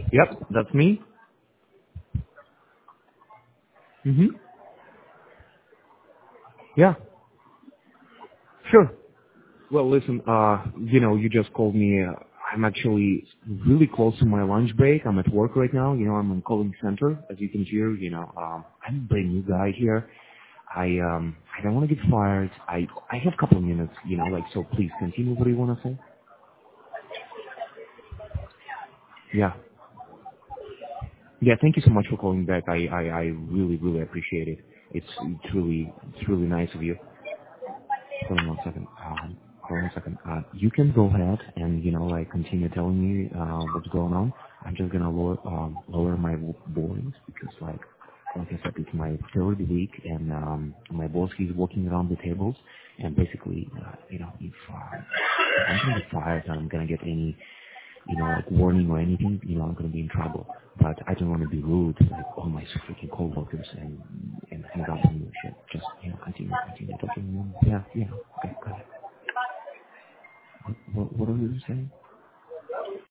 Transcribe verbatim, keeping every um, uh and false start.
Yep, that's me. Mm-hmm. Yeah, sure. Well, listen, uh, you know, you just called me. Uh, I'm actually really close to my lunch break. I'm at work right now. You know, I'm in calling center, as you can hear. You know, um, I'm a brand new guy here. I um, I don't want to get fired. I I have a couple of minutes. You know, like so. Please continue. What do you want to say? Yeah. Yeah. Thank you so much for calling back. I I, I really really appreciate it. It's it's really it's really nice of you. Hold on one second. Um, hold on one second. Uh, you can go ahead and, you know, like continue telling me, uh, what's going on. I'm just gonna lower, um, lower my voice because like, like I said, it's my third week and, um, my boss, he's walking around the tables and basically, uh, you know, if, um, if I'm gonna get fired and I'm gonna get any, you know, like warning or anything, you know, I'm gonna be in trouble. But I don't want to be rude, like all my freaking coworkers and and hang up on you. Shit. Just you know, continue, continue talking. Yeah, yeah. Okay, go ahead. What what, what are you saying?